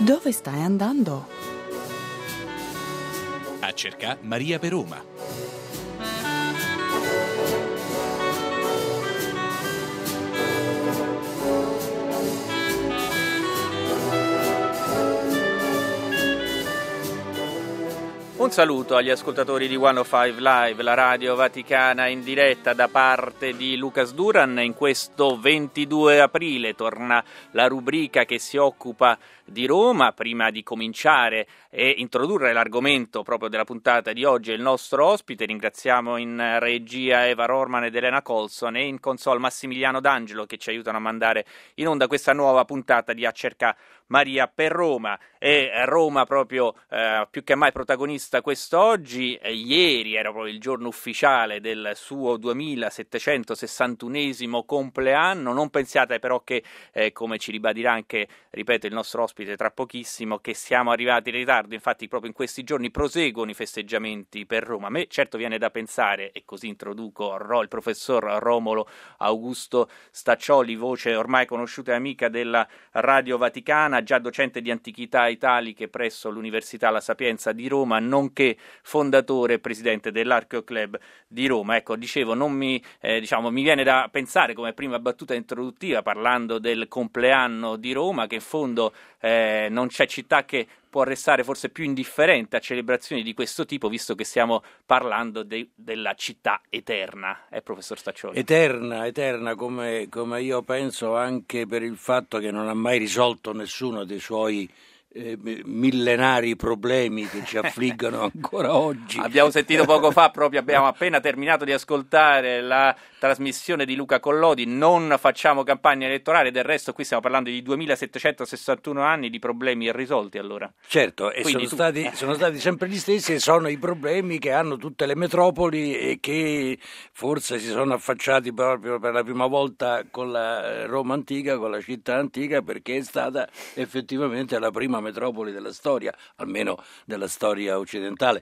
Dove stai andando? A cercare Maria per Roma. Un saluto agli ascoltatori di 105 Live, la radio vaticana in diretta da parte di Lucas Duran. In questo 22 aprile torna la rubrica che si occupa di Roma. Prima di cominciare e introdurre l'argomento proprio della puntata di oggi, il nostro ospite, ringraziamo in regia Eva Rorman ed Elena Colson e in console Massimiliano D'Angelo che ci aiutano a mandare in onda questa nuova puntata di A cercare Maria per Roma. E Roma proprio più che mai protagonista quest'oggi. Ieri era proprio il giorno ufficiale del suo 2761esimo compleanno. Non pensiate però che, come ci ribadirà anche, ripeto, il nostro ospite tra pochissimo, che siamo arrivati in ritardo. Infatti proprio in questi giorni proseguono i festeggiamenti per Roma. A me certo viene da pensare, e così introduco il professor Romolo Augusto Staccioli, voce ormai conosciuta e amica della Radio Vaticana, già docente di antichità italiche presso l'Università La Sapienza di Roma, nonché fondatore e presidente dell'Archeoclub di Roma. Ecco, dicevo, non mi viene da pensare come prima battuta introduttiva, parlando del compleanno di Roma, che in fondo non c'è città che può restare forse più indifferente a celebrazioni di questo tipo, visto che stiamo parlando della città eterna, professor Staccioli? Eterna come io penso, anche per il fatto che non ha mai risolto nessuno dei suoi millenari problemi che ci affliggono ancora oggi. Abbiamo sentito poco fa, proprio abbiamo appena terminato di ascoltare la trasmissione di Luca Collodi, non facciamo campagna elettorale, del resto qui stiamo parlando di 2761 anni di problemi irrisolti allora. Certo, e sono stati sempre gli stessi, e sono i problemi che hanno tutte le metropoli e che forse si sono affacciati proprio per la prima volta con la Roma antica, con la città antica, perché è stata effettivamente la prima metropoli della storia, almeno della storia occidentale.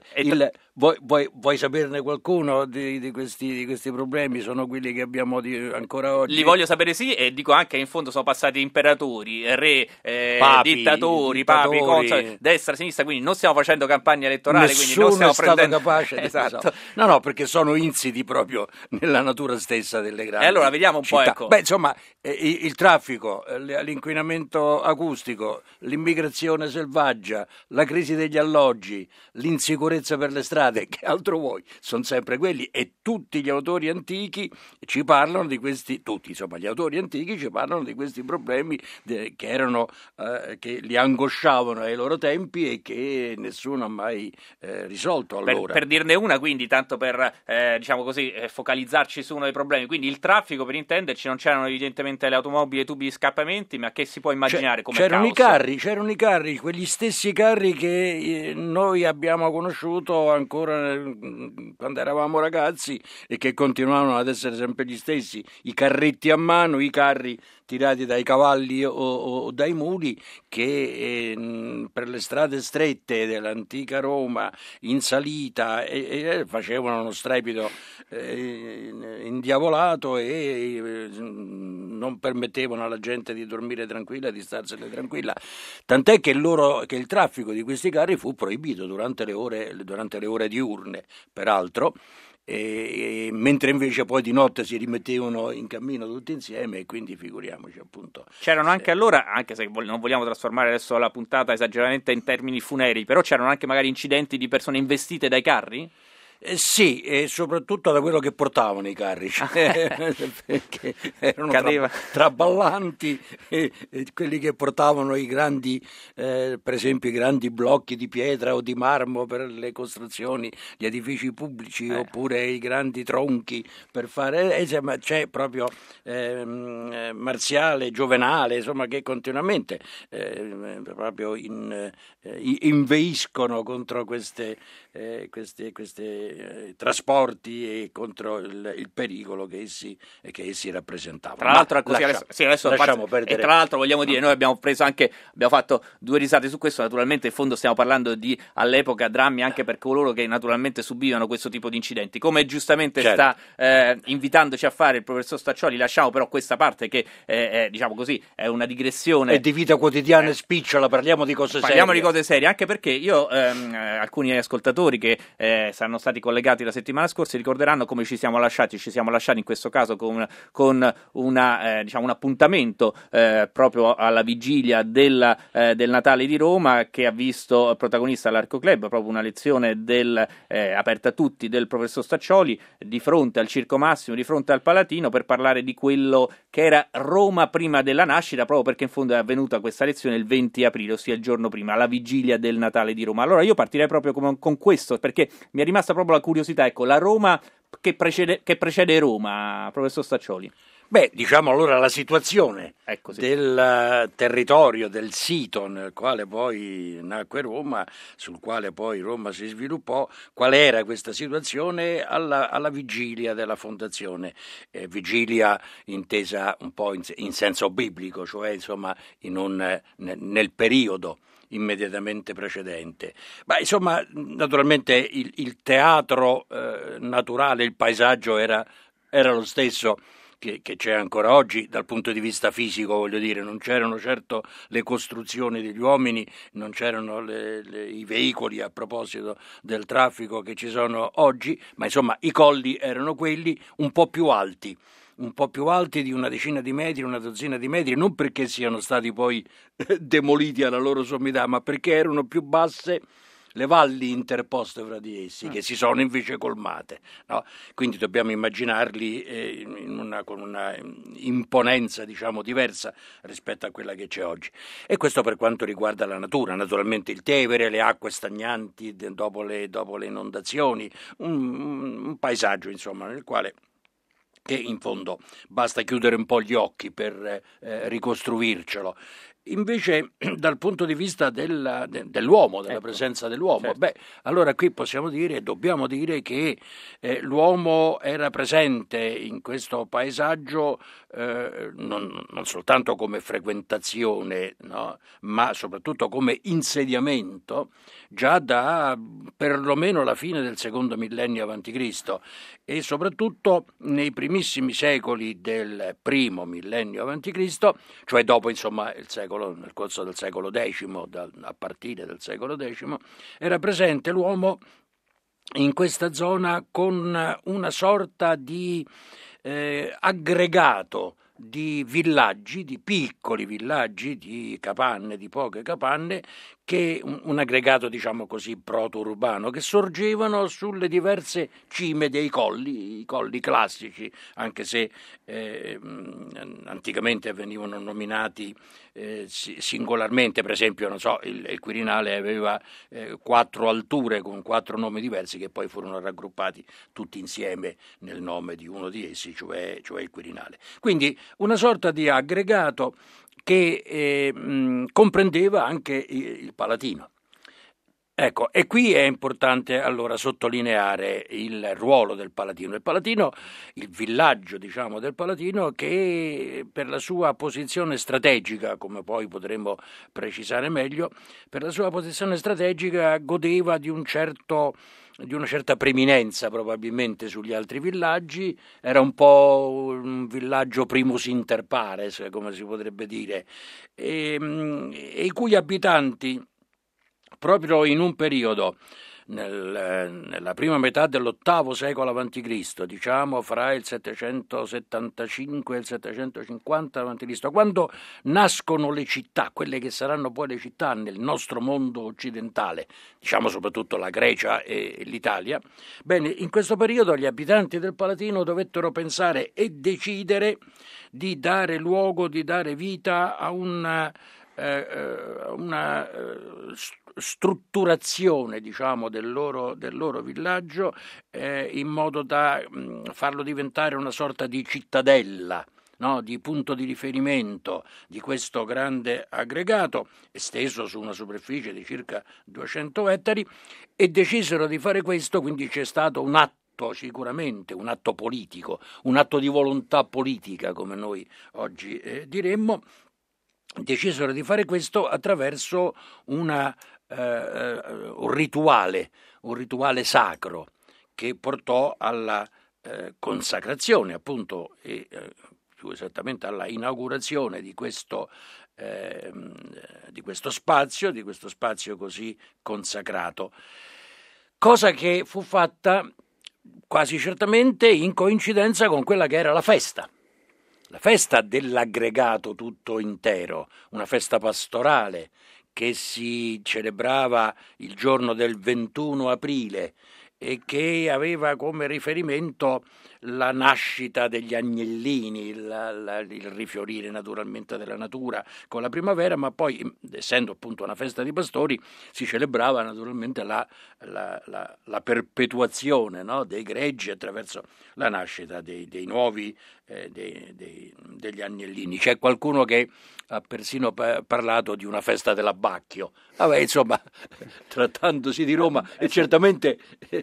Vuoi saperne qualcuno di questi problemi? Sono quelli che abbiamo ancora oggi? Li voglio sapere, sì, e dico anche che in fondo sono passati imperatori, re, dittatori, papi, consoli, destra, sinistra, quindi non stiamo facendo campagna elettorale. Nessuno quindi non stiamo prendendo... capace di esatto. No, perché sono insiti proprio nella natura stessa delle grandi E allora vediamo un città. po', ecco. Beh, insomma, il traffico, l'inquinamento acustico, l'immigrazione selvaggia, la crisi degli alloggi, l'insicurezza per le strade, che altro vuoi? Sono sempre quelli, e tutti gli autori antichi ci parlano di questi, gli autori antichi ci parlano di questi problemi che erano, che li angosciavano ai loro tempi e che nessuno ha mai risolto allora. Per dirne una, quindi, tanto per focalizzarci su uno dei problemi, quindi il traffico, per intenderci, non c'erano evidentemente le automobili e i tubi di scappamenti, ma che si può immaginare come c'erano caos? C'erano i carri, quegli stessi carri che noi abbiamo conosciuto ancora quando eravamo ragazzi e che continuavano ad essere sempre gli stessi, i carretti a mano, i carri tirati dai cavalli o dai muli, che per le strade strette dell'antica Roma in salita facevano uno strepito indiavolato e non permettevano alla gente di dormire tranquilla, di starsene tranquilla, tant'è che il traffico di questi carri fu proibito durante le ore diurne, peraltro, mentre invece poi di notte si rimettevano in cammino tutti insieme, e quindi figuriamoci, appunto. C'erano anche allora, anche se non vogliamo trasformare adesso la puntata esageratamente in termini funeri, però c'erano anche magari incidenti di persone investite dai carri? Sì, e soprattutto da quello che portavano i carri, perché erano traballanti, e quelli che portavano i grandi, per esempio i grandi blocchi di pietra o di marmo per le costruzioni, gli edifici pubblici, oppure i grandi tronchi per fare, c'è proprio Marziale, Giovenale, insomma, che continuamente proprio inveiscono contro queste questi trasporti e contro il pericolo che essi rappresentavano. Tra l'altro, così adesso lasciamo perdere. E tra l'altro vogliamo dire, noi abbiamo fatto 2 risate su questo, naturalmente in fondo stiamo parlando di all'epoca drammi anche per coloro che naturalmente subivano questo tipo di incidenti, come giustamente sta invitandoci a fare il professor Staccioli. Lasciamo però questa parte che diciamo così è una digressione, è di vita quotidiana e spicciola, parliamo di cose serie, anche perché io alcuni ascoltatori che saranno stati collegati la settimana scorsa ricorderanno come ci siamo lasciati in questo caso con un appuntamento proprio alla vigilia del Natale di Roma, che ha visto protagonista l'Arco Club, proprio una lezione aperta a tutti del professor Staccioli di fronte al Circo Massimo, di fronte al Palatino, per parlare di quello che era Roma prima della nascita, proprio perché in fondo è avvenuta questa lezione il 20 aprile, ossia il giorno prima, alla vigilia del Natale di Roma. Allora io partirei proprio con questo, perché mi è rimasta proprio la curiosità, ecco, la Roma che precede Roma, professor Staccioli. Beh, diciamo allora la situazione del territorio, del sito nel quale poi nacque Roma, sul quale poi Roma si sviluppò. Qual era questa situazione alla vigilia della fondazione? Vigilia intesa un po' in senso biblico, cioè insomma nel periodo immediatamente precedente. Ma insomma, naturalmente il teatro naturale, il paesaggio era lo stesso che c'è ancora oggi dal punto di vista fisico, voglio dire, non c'erano certo le costruzioni degli uomini, non c'erano i veicoli a proposito del traffico che ci sono oggi, ma insomma i colli erano quelli, un po' più alti di una decina di metri, una dozzina di metri, non perché siano stati poi demoliti alla loro sommità, ma perché erano più basse le valli interposte fra di essi, che si sono invece colmate, no? Quindi dobbiamo immaginarli con una imponenza, diciamo, diversa rispetto a quella che c'è oggi. E questo per quanto riguarda la natura, naturalmente il Tevere, le acque stagnanti dopo le inondazioni, un paesaggio insomma nel quale che in fondo basta chiudere un po' gli occhi per ricostruircelo. Invece dal punto di vista dell'uomo, della presenza dell'uomo, certo. Allora qui dobbiamo dire che l'uomo era presente in questo paesaggio non soltanto come frequentazione, no, ma soprattutto come insediamento già da perlomeno la fine del secondo millennio a.C. e soprattutto nei primissimi secoli del primo millennio a.C., cioè dopo insomma nel corso del secolo X, a partire dal secolo X, era presente l'uomo in questa zona con una sorta di aggregato di villaggi, di piccoli villaggi, di capanne, di poche capanne, che un aggregato, diciamo così, proto-urbano, che sorgevano sulle diverse cime dei colli, i colli classici, anche se anticamente venivano nominati singolarmente. Per esempio, non so, il Quirinale aveva 4 alture con 4 nomi diversi che poi furono raggruppati tutti insieme nel nome di uno di essi, cioè il Quirinale. Quindi una sorta di aggregato che comprendeva anche il Palatino. Ecco, e qui è importante allora sottolineare il ruolo del Palatino. Il Palatino, il villaggio, diciamo, del Palatino, che per la sua posizione strategica, come poi potremo precisare meglio, per la sua posizione strategica godeva di una certa preminenza probabilmente sugli altri villaggi. Era un po' un villaggio primus inter pares, come si potrebbe dire, e i cui abitanti proprio in un periodo, nella prima metà dell'VIII secolo a.C., diciamo fra il 775 e il 750 a.C., quando nascono le città, quelle che saranno poi le città nel nostro mondo occidentale, diciamo soprattutto la Grecia e l'Italia. Bene, in questo periodo gli abitanti del Palatino dovettero pensare e decidere di dare luogo, di dare vita a una strutturazione, diciamo, del loro villaggio in modo da farlo diventare una sorta di cittadella, no, di punto di riferimento di questo grande aggregato, esteso su una superficie di circa 200 ettari, e decisero di fare questo, quindi c'è stato un atto, sicuramente un atto politico, un atto di volontà politica, come noi oggi diremmo. Decisero di fare questo attraverso un rituale sacro che portò alla consacrazione, appunto, e più esattamente alla inaugurazione di questo spazio così consacrato, cosa che fu fatta quasi certamente in coincidenza con quella che era la festa dell'aggregato tutto intero, una festa pastorale che si celebrava il giorno del 21 aprile e che aveva come riferimento la nascita degli agnellini, il rifiorire naturalmente della natura con la primavera, ma poi, essendo appunto una festa di pastori, si celebrava naturalmente la perpetuazione, no, dei greggi attraverso la nascita dei nuovi degli agnellini. C'è qualcuno che ha persino parlato di una festa dell'abbacchio. Vabbè, insomma, trattandosi di Roma, e certamente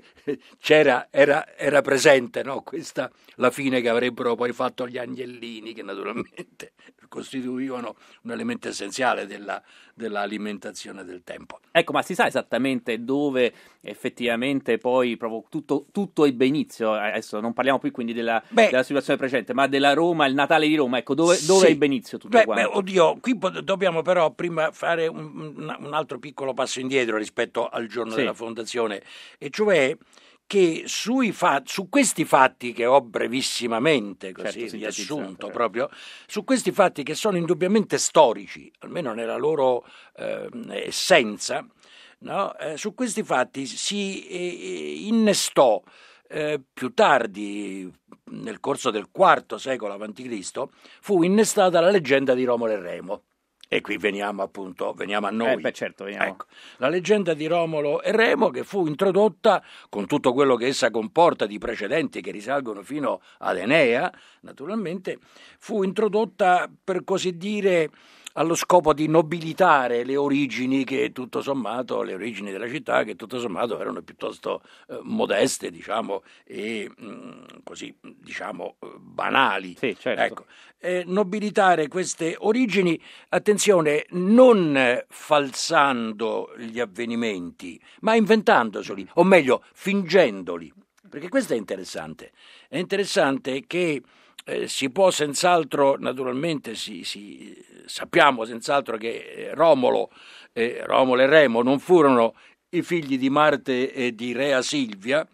era presente, no, questa la fine che avrebbero poi fatto gli agnellini, che naturalmente costituivano un elemento essenziale dell'alimentazione del tempo. Ecco, ma si sa esattamente dove effettivamente poi proprio tutto ebbe inizio? Adesso non parliamo più quindi della situazione precedente, ma della Roma, il Natale di Roma, ecco, dove ebbe inizio tutto quanto? Oddio, qui dobbiamo però prima fare un altro piccolo passo indietro rispetto al giorno della fondazione, e cioè che su questi fatti che ho brevissimamente così riassunto, proprio su questi fatti che sono indubbiamente storici, almeno nella loro essenza, no? Su questi fatti si innestò più tardi, nel corso del IV secolo a.C., fu innestata la leggenda di Romolo e Remo. E qui veniamo a noi. Veniamo. Ecco, la leggenda di Romolo e Remo, che fu introdotta con tutto quello che essa comporta di precedenti che risalgono fino ad Enea, naturalmente, fu introdotta per così dire allo scopo di nobilitare le origini della città, che tutto sommato erano piuttosto modeste, diciamo, e banali. Sì, certo. Ecco. Nobilitare queste origini, attenzione, non falsando gli avvenimenti, ma inventandoseli, o meglio, fingendoli, perché questo è interessante. È interessante che si può senz'altro, naturalmente sappiamo senz'altro che Romolo e Remo non furono i figli di Marte e di Rea Silvia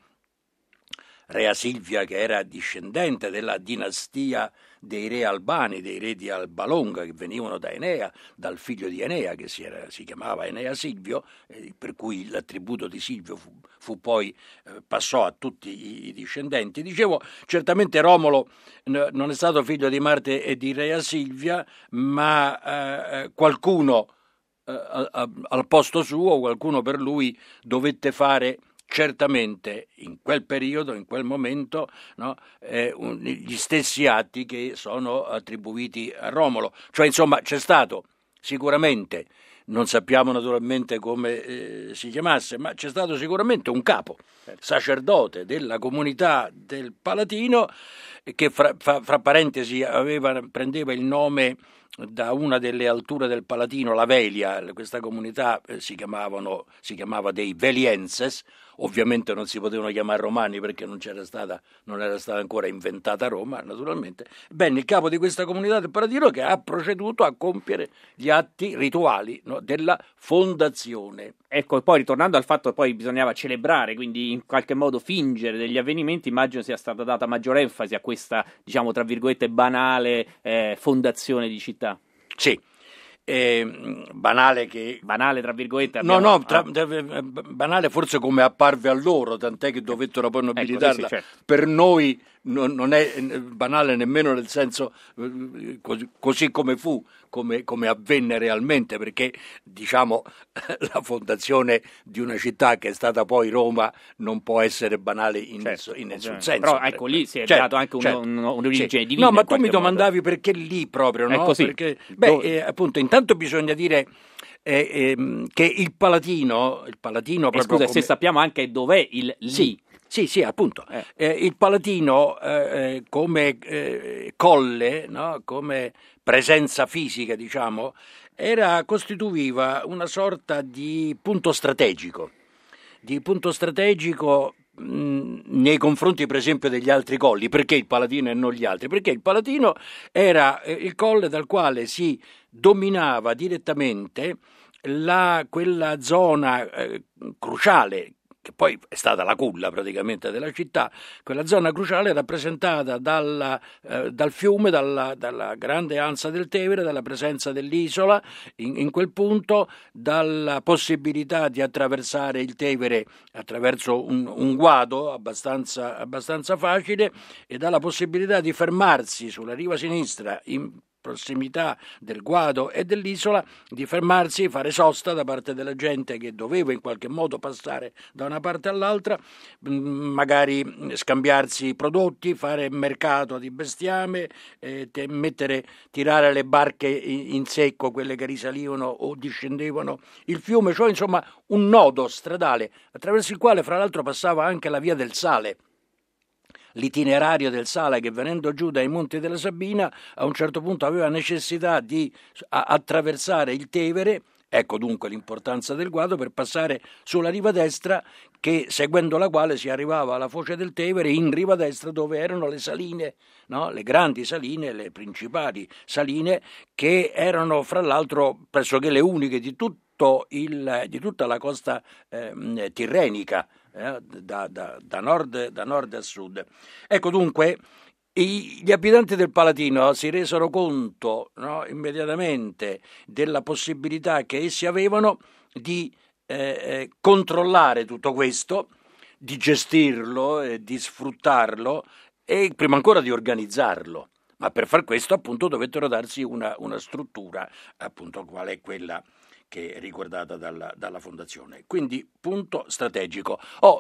che era discendente della dinastia dei re albani, dei re di Alba Longa, che venivano da Enea, dal figlio di Enea, che si chiamava Enea Silvio, per cui l'attributo di Silvio passò a tutti i discendenti. Dicevo, certamente Romolo non è stato figlio di Marte e di Rea Silvia, ma qualcuno al posto suo, qualcuno per lui dovette fare certamente in quel periodo, in quel momento, no, gli stessi atti che sono attribuiti a Romolo. Cioè, insomma, c'è stato sicuramente, non sappiamo naturalmente come si chiamasse, ma c'è stato sicuramente un capo, sacerdote della comunità del Palatino, che fra parentesi prendeva il nome da una delle alture del Palatino, la Velia. Questa comunità si chiamava dei Velienses. Ovviamente non si potevano chiamare romani perché non era stata ancora inventata Roma, naturalmente. Bene, il capo di questa comunità del Palatino che ha proceduto a compiere gli atti rituali, no, della fondazione. Ecco, e poi ritornando al fatto che poi bisognava celebrare, quindi in qualche modo fingere degli avvenimenti, immagino sia stata data maggior enfasi a questa, diciamo, tra virgolette, banale fondazione di città. Sì. Banale tra virgolette banale forse come apparve a loro, tant'è che dovettero poi nobilitarla. Certo. Per noi non è banale nemmeno nel senso così come fu, come avvenne realmente, perché diciamo la fondazione di una città che è stata poi Roma non può essere banale in nessun senso. Però ecco, lì si è dato anche un'origine divina. No, ma tu mi domandavi perché lì proprio, no? È così. Perché, appunto, intanto bisogna dire che il Palatino proprio scusa, se sappiamo anche dov'è il lì. Sì, appunto. Il Palatino come colle, no? Come presenza fisica, diciamo, costituiva una sorta di punto strategico nei confronti per esempio degli altri colli. Perché il Palatino e non gli altri? Perché il Palatino era il colle dal quale si dominava direttamente quella zona cruciale, che poi è stata la culla praticamente della città, quella zona cruciale rappresentata dal fiume, dalla grande ansa del Tevere, dalla presenza dell'isola in quel punto, dalla possibilità di attraversare il Tevere attraverso un guado abbastanza facile, e dalla possibilità di fermarsi sulla riva sinistra in prossimità del guado e dell'isola, di fermarsi, fare sosta da parte della gente che doveva in qualche modo passare da una parte all'altra, magari scambiarsi prodotti, fare mercato di bestiame, tirare le barche in secco, quelle che risalivano o discendevano il fiume, cioè insomma un nodo stradale attraverso il quale fra l'altro passava anche la via del sale. L'itinerario del sale, che venendo giù dai monti della Sabina a un certo punto aveva necessità di attraversare il Tevere. Ecco dunque l'importanza del guado, per passare sulla riva destra, che seguendo la quale si arrivava alla foce del Tevere, in riva destra dove erano le saline, no? Le grandi saline, le principali saline, che erano fra l'altro pressoché le uniche di tutta la costa tirrenica, da nord a sud. Ecco dunque, gli abitanti del Palatino si resero conto, no, immediatamente della possibilità che essi avevano di controllare tutto questo, di gestirlo, di sfruttarlo e prima ancora di organizzarlo. Ma per far questo appunto dovettero darsi una struttura, appunto qual è quella che è ricordata dalla fondazione. Quindi punto strategico.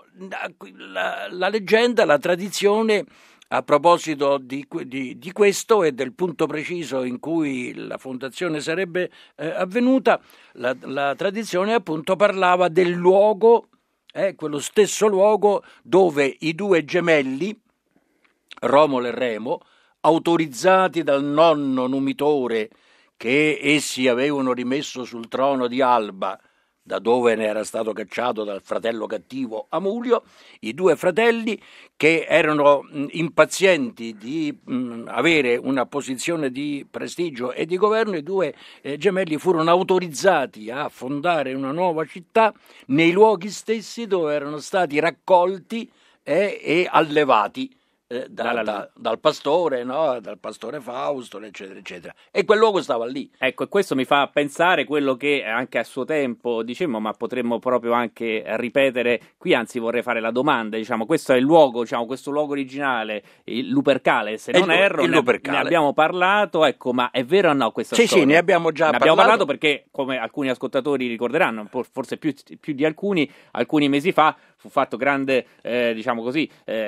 La leggenda, la tradizione a proposito di questo e del punto preciso in cui la fondazione sarebbe avvenuta, la tradizione appunto parlava del luogo, quello stesso luogo dove i due gemelli, Romolo e Remo, autorizzati dal nonno numitore che essi avevano rimesso sul trono di Alba, da dove ne era stato cacciato dal fratello cattivo Amulio, i due fratelli che erano impazienti di avere una posizione di prestigio e di governo, i due gemelli furono autorizzati a fondare una nuova città nei luoghi stessi dove erano stati raccolti e allevati dal pastore, no? Dal pastore Fausto, eccetera, eccetera. E quel luogo stava lì. Ecco, e questo mi fa pensare quello che anche a suo tempo dicemmo, ma potremmo proprio anche ripetere qui, anzi vorrei fare la domanda, diciamo, questo è il luogo, diciamo, questo luogo originale, il Lupercale, se non erro, ne abbiamo parlato, ecco, ma è vero o no questa storia? Sì, ne abbiamo già parlato. Abbiamo parlato perché, come alcuni ascoltatori ricorderanno, forse più di alcuni mesi fa, fu fatto grande, diciamo così,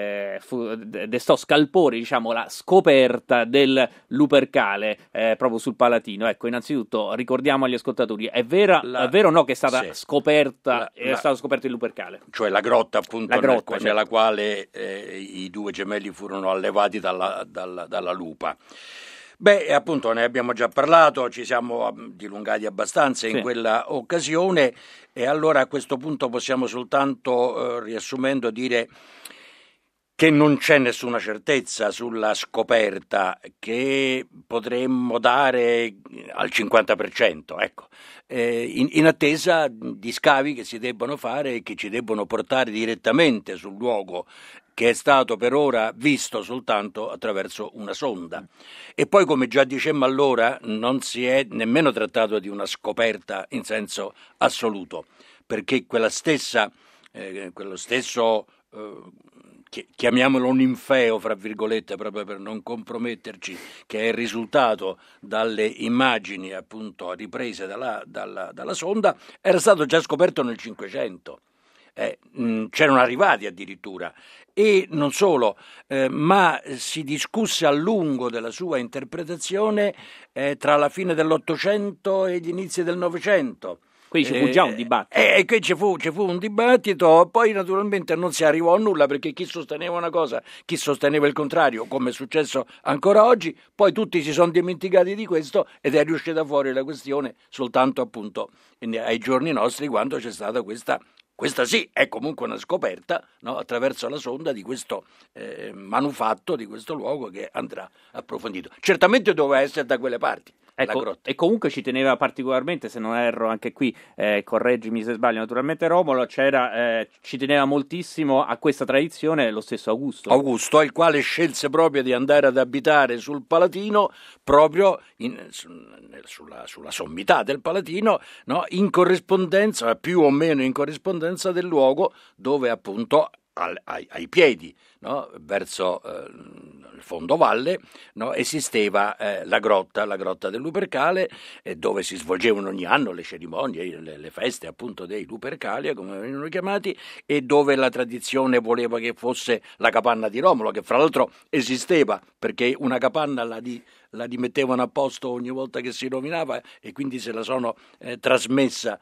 destò scalpore, diciamo, la scoperta del Lupercale proprio sul Palatino. Ecco, innanzitutto ricordiamo agli ascoltatori, è vero o no che è stata scoperta, è stato scoperto il Lupercale? Cioè la grotta appunto nella quale i due gemelli furono allevati dalla lupa. Beh, appunto ne abbiamo già parlato, ci siamo dilungati abbastanza in quella occasione, e allora a questo punto possiamo soltanto, riassumendo, dire che non c'è nessuna certezza sulla scoperta, che potremmo dare al 50%, ecco, in attesa di scavi che si debbono fare e che ci debbono portare direttamente sul luogo, che è stato per ora visto soltanto attraverso una sonda. E poi, come già dicemmo allora, non si è nemmeno trattato di una scoperta in senso assoluto, perché quello stesso chiamiamolo un infeo, fra virgolette, proprio per non comprometterci, che è il risultato dalle immagini appunto riprese dalla sonda, era stato già scoperto nel 500. C'erano arrivati addirittura, e non solo, ma si discusse a lungo della sua interpretazione tra la fine dell'Ottocento e gli inizi del Novecento. Quindi ci fu già un dibattito. Qui ci fu un dibattito, poi naturalmente non si arrivò a nulla, perché chi sosteneva una cosa, chi sosteneva il contrario, come è successo ancora oggi, poi tutti si sono dimenticati di questo ed è riuscita fuori la questione soltanto appunto ai giorni nostri, quando c'è stata questa sì, è comunque una scoperta, no? Attraverso la sonda di questo manufatto, di questo luogo che andrà approfondito. Certamente doveva essere da quelle parti. Ecco, e comunque ci teneva particolarmente, se non erro anche qui, correggimi se sbaglio naturalmente Romolo, ci teneva moltissimo a questa tradizione lo stesso Augusto, il quale scelse proprio di andare ad abitare sul Palatino, proprio sulla sommità del Palatino, no? In corrispondenza, più o meno in corrispondenza del luogo dove appunto ai piedi, no? Verso il fondovalle, no? Esisteva la grotta del Lupercale, dove si svolgevano ogni anno le cerimonie, le feste appunto dei Lupercalia, come venivano chiamati, e dove la tradizione voleva che fosse la capanna di Romolo, che fra l'altro esisteva, perché una capanna la rimettevano a posto ogni volta che si rovinava, e quindi se la sono trasmessa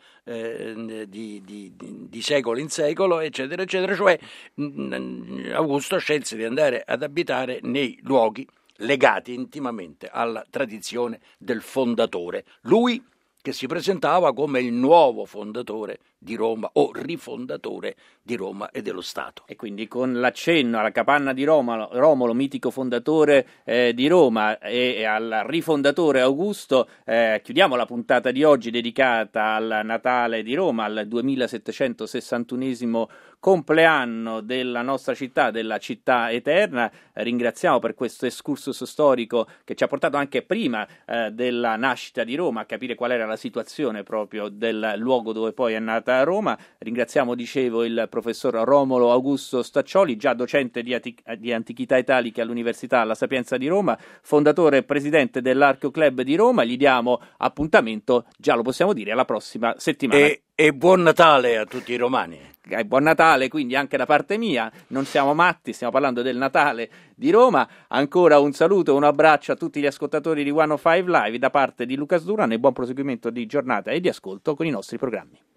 di secolo in secolo, eccetera, eccetera. Cioè Augusto scelse di andare ad abitare nei luoghi legati intimamente alla tradizione del fondatore. Lui che si presentava come il nuovo fondatore di Roma, o rifondatore di Roma e dello Stato. E quindi con l'accenno alla capanna di Romolo, mitico fondatore di Roma, e al rifondatore Augusto, chiudiamo la puntata di oggi dedicata al Natale di Roma, al 2761esimo compleanno della nostra città, della città eterna. Ringraziamo per questo excursus storico che ci ha portato anche prima della nascita di Roma a capire qual era la situazione proprio del luogo dove poi è nata Roma. Ringraziamo, dicevo, il professor Romolo Augusto Staccioli, già docente di antichità italiche all'Università La Sapienza di Roma, fondatore e presidente dell'Archeo Club di Roma. Gli diamo appuntamento, già lo possiamo dire, alla prossima settimana. E buon Natale a tutti i romani. Buon Natale quindi anche da parte mia, non siamo matti, stiamo parlando del Natale di Roma. Ancora un saluto, un abbraccio a tutti gli ascoltatori di 105 Live da parte di Lucas Duran, e buon proseguimento di giornata e di ascolto con i nostri programmi.